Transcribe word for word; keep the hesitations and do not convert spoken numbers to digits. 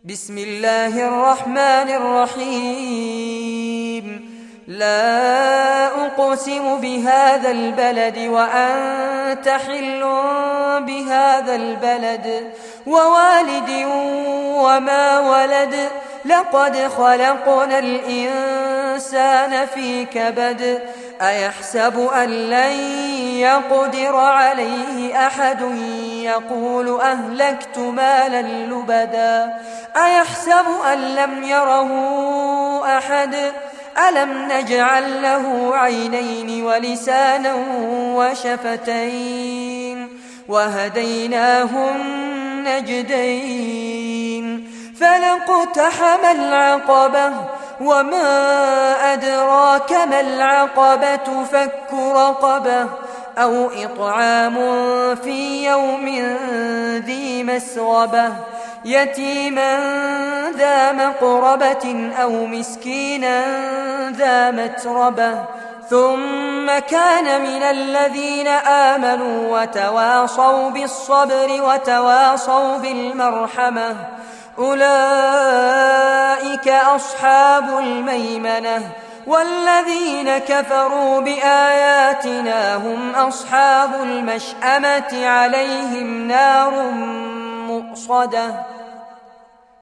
بسم الله الرحمن الرحيم. لا أقسم بهذا البلد وأنت حل بهذا البلد ووالد وما ولد لقد خلقنا الإنسان في كبد أيحسب أن لن يقدر عليه أحد يقول أهلكت مالا لبدا أيحسب أن لم يره أحد ألم نجعل له عينين ولسانا وشفتين وهديناه النجدين فلاقتحم العقبة وما أدراك ما العقبة فك رقبة أو إطعام في يوم ذي مسغبة يتيما ذا مقربة أو مسكينا ذا متربة ثم كان من الذين آمنوا وتواصوا بالصبر وتواصوا بالمرحمة أولئك أصحاب الميمنة والذين كفروا بآياتنا هم أصحاب المشأمة عليهم نار مؤصدة